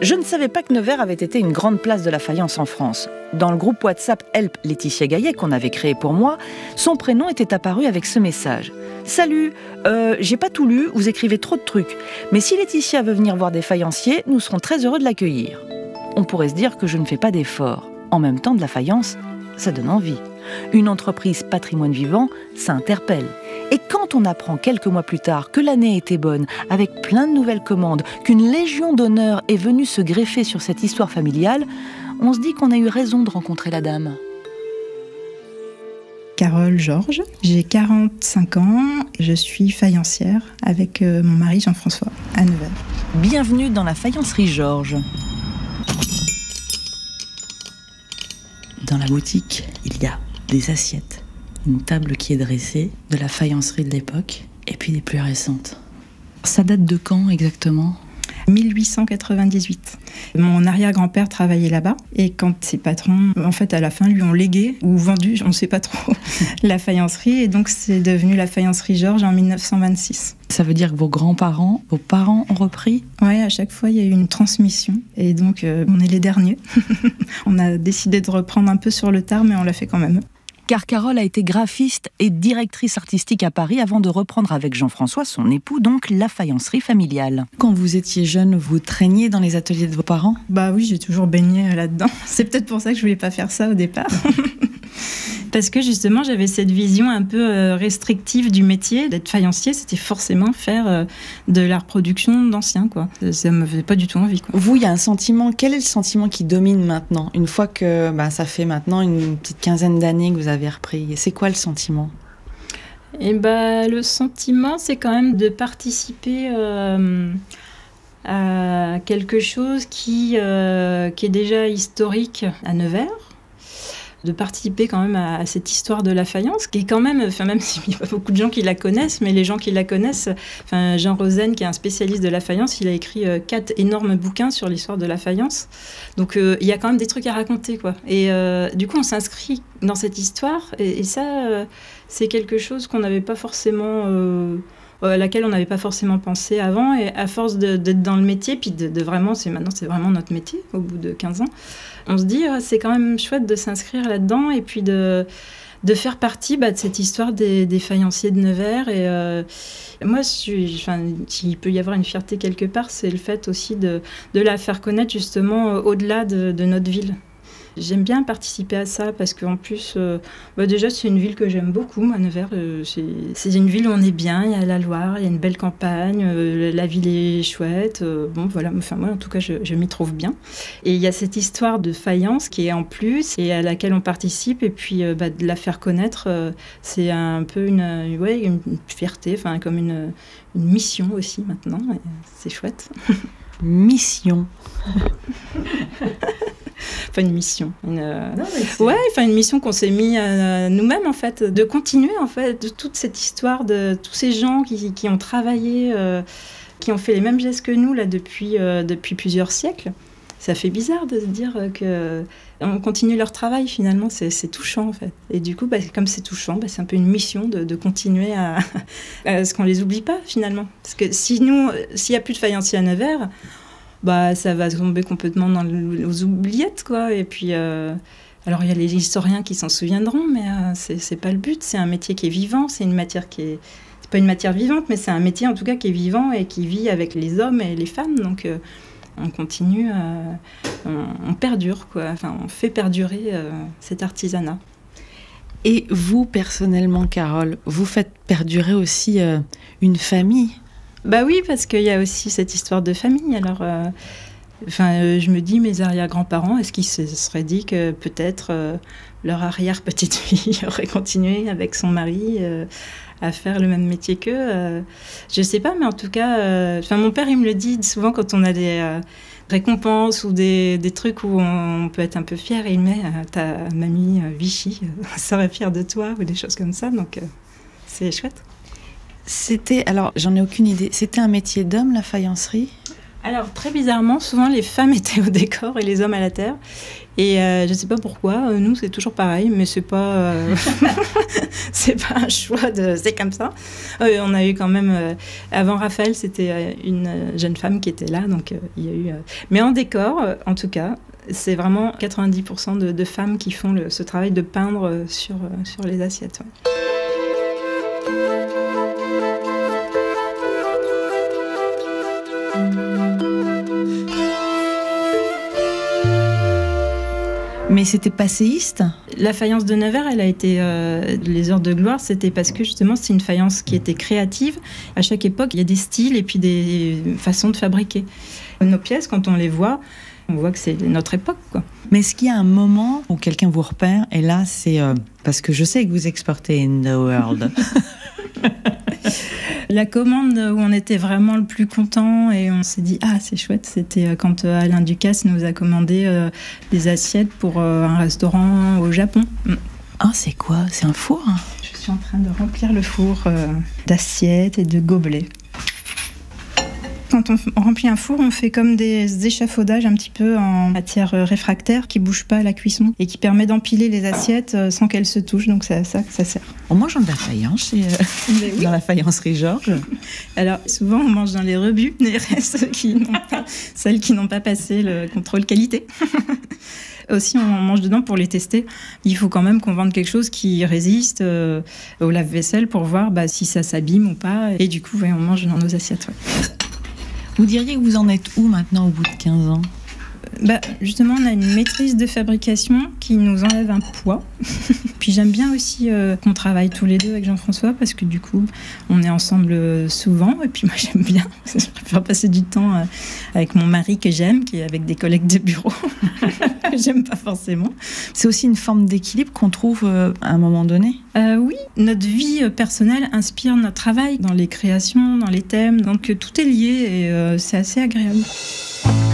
Je ne savais pas que Nevers avait été une grande place de la faïence en France. Dans le groupe WhatsApp Help Laetitia Gaillet qu'on avait créé pour moi, son prénom était apparu avec ce message. « Salut, j'ai pas tout lu, vous écrivez trop de trucs. Mais si Laetitia veut venir voir des faïenciers, nous serons très heureux de l'accueillir. » On pourrait se dire que je ne fais pas d'efforts. En même temps, de la faïence, ça donne envie. Une entreprise patrimoine vivant, ça interpelle. Et quand on apprend quelques mois plus tard que l'année était bonne, avec plein de nouvelles commandes, qu'une légion d'honneur est venue se greffer sur cette histoire familiale, on se dit qu'on a eu raison de rencontrer la dame. Carole Georges, j'ai 45 ans et je suis faïencière avec mon mari Jean-François à Nevers. Bienvenue dans la faïencerie Georges. Dans la boutique, il y a des assiettes, une table qui est dressée, de la faïencerie de l'époque, et puis des plus récentes. Ça date de quand exactement ? 1898. Mon arrière-grand-père travaillait là-bas et quand ses patrons, en fait, à la fin, lui ont légué ou vendu, on ne sait pas trop, la faïencerie et donc c'est devenu la faïencerie Georges en 1926. Ça veut dire que vos grands-parents, vos parents ont repris ? Oui, à chaque fois, il y a eu une transmission et donc on est les derniers. On a décidé de reprendre un peu sur le tard, mais on l'a fait quand même. Car Carole a été graphiste et directrice artistique à Paris avant de reprendre avec Jean-François, son époux, donc la faïencerie familiale. Quand vous étiez jeune, vous traîniez dans les ateliers de vos parents ? Bah oui, j'ai toujours baigné là-dedans. C'est peut-être pour ça que je voulais pas faire ça au départ. Parce que justement, j'avais cette vision un peu restrictive du métier. D'être faïencier, c'était forcément faire de la reproduction d'anciens, quoi. Ça me faisait pas du tout envie, quoi. Vous, il y a un sentiment. Quel est le sentiment qui domine maintenant ? Une fois que ça fait maintenant une petite quinzaine d'années que vous avez repris. C'est quoi le sentiment ? Et le sentiment, c'est quand même de participer à quelque chose qui est déjà historique à Nevers. De participer quand même à cette histoire de la faïence, qui est quand même, même s'il n'y a pas beaucoup de gens qui la connaissent, mais les gens qui la connaissent, Jean Rosen, qui est un spécialiste de la faïence, il a écrit 4 énormes bouquins sur l'histoire de la faïence. Donc il y a quand même des trucs à raconter, quoi. Et du coup, on s'inscrit dans cette histoire, et ça, c'est quelque chose qu'on n'avait pas forcément... à laquelle on n'avait pas forcément pensé avant, et à force d'être dans le métier, puis de vraiment, c'est vraiment notre métier, au bout de 15 ans, on se dit, c'est quand même chouette de s'inscrire là-dedans, et puis de faire partie de cette histoire des faïenciers de Nevers, et moi, s'il peut y avoir une fierté quelque part, c'est le fait aussi de la faire connaître justement au-delà de notre ville. J'aime bien participer à ça parce qu'en plus, déjà, c'est une ville que j'aime beaucoup, moi, Nevers. C'est une ville où on est bien, il y a la Loire, il y a une belle campagne, la ville est chouette. Moi, en tout cas, je m'y trouve bien. Et il y a cette histoire de faïence qui est en plus et à laquelle on participe. Et puis, de la faire connaître, c'est un peu une fierté, comme une mission aussi maintenant. Et c'est chouette. Mission. Une mission. Une mission qu'on s'est mis à nous-mêmes, en fait, de continuer, en fait, de toute cette histoire de tous ces gens qui ont travaillé, qui ont fait les mêmes gestes que nous, là, depuis plusieurs siècles. Ça fait bizarre de se dire qu'on continue leur travail, finalement, c'est touchant, en fait. Et du coup, comme c'est touchant, c'est un peu une mission de continuer à ce qu'on les oublie pas, finalement. Parce que s'il n'y a plus de faïenciers à Nevers, ça va tomber complètement aux oubliettes, quoi. Et puis, alors il y a les historiens qui s'en souviendront, mais c'est pas le but. C'est un métier qui est vivant, c'est une matière c'est pas une matière vivante, mais c'est un métier en tout cas qui est vivant et qui vit avec les hommes et les femmes. Donc on continue, on perdure, quoi. On fait perdurer cet artisanat. Et vous, personnellement, Carole, vous faites perdurer aussi une famille ? Oui, parce qu'il y a aussi cette histoire de famille. Alors, je me dis, mes arrière-grands-parents, est-ce qu'ils se seraient dit que peut-être leur arrière-petite-fille aurait continué avec son mari à faire le même métier qu'eux je sais pas, mais en tout cas, mon père, il me le dit souvent quand on a des récompenses ou des trucs où on peut être un peu fier, et il met ta mamie Vichy serait fière de toi, ou des choses comme ça, donc c'est chouette. Alors, j'en ai aucune idée. C'était un métier d'homme, la faïencerie ? Alors, très bizarrement, souvent les femmes étaient au décor et les hommes à la terre. Et je ne sais pas pourquoi, nous c'est toujours pareil, mais c'est pas, c'est pas un choix c'est comme ça. On a eu quand même, avant Raphaël, c'était une jeune femme qui était là, donc il y a eu. Mais en décor, en tout cas, c'est vraiment 90% de femmes qui font ce travail de peindre sur les assiettes. Ouais. Mais c'était passéiste ? La faïence de Nevers, elle a été les heures de gloire, c'était parce que justement c'est une faïence qui était créative. À chaque époque, il y a des styles et puis des façons de fabriquer. Nos pièces, quand on les voit, on voit que c'est notre époque, quoi. Mais est-ce qu'il y a un moment où quelqu'un vous repère et là c'est parce que je sais que vous exportez in the world. La commande où on était vraiment le plus content et on s'est dit « Ah, c'est chouette », c'était quand Alain Ducasse nous a commandé des assiettes pour un restaurant au Japon. Ah, c'est quoi ? C'est un four ? Je suis en train de remplir le four d'assiettes et de gobelets. Quand on remplit un four, on fait comme des échafaudages un petit peu en matière réfractaire qui ne bougent pas à la cuisson et qui permet d'empiler les assiettes sans qu'elles se touchent. Donc c'est à ça que ça sert. On mange dans de la faïence, oui. Dans la faïencerie Georges. Alors souvent on mange dans les rebuts, des restes celles qui n'ont pas passé le contrôle qualité. Aussi, on mange dedans pour les tester. Il faut quand même qu'on vende quelque chose qui résiste au lave-vaisselle pour voir si ça s'abîme ou pas. Et du coup, on mange dans nos assiettes. Ouais. Vous diriez que vous en êtes où maintenant au bout de 15 ans ? Justement, on a une maîtrise de fabrication qui nous enlève un poids. Puis j'aime bien aussi qu'on travaille tous les deux avec Jean-François parce que du coup, on est ensemble souvent. Et puis moi, j'aime bien. Je préfère passer du temps avec mon mari que j'aime, qui est avec des collègues de bureau que j'aime pas forcément. C'est aussi une forme d'équilibre qu'on trouve à un moment donné ? Oui, notre vie personnelle inspire notre travail dans les créations, dans les thèmes. Donc tout est lié et c'est assez agréable.